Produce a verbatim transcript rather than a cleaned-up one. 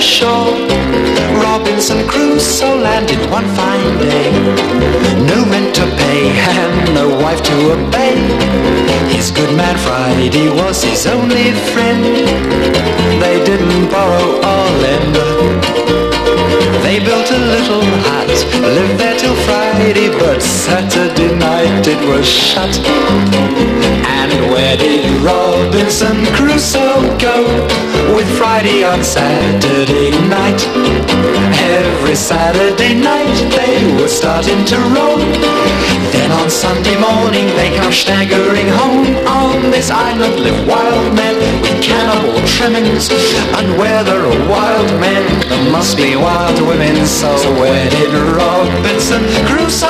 shore. Robinson Crusoe landed one fine day. No rent to pay and no wife to obey. His good man Friday was his only friend. They didn't borrow or lend. They built a little hut, lived there till Friday, but Saturday night it was shut. And where did Robinson Crusoe go with Friday on Saturday night? Every Saturday night they were starting to roam. Then on Sunday morning they come staggering home. On this island live wild men with cannibal trimmings, and where there are wild men there must be wild women. So where did Robinson Crusoe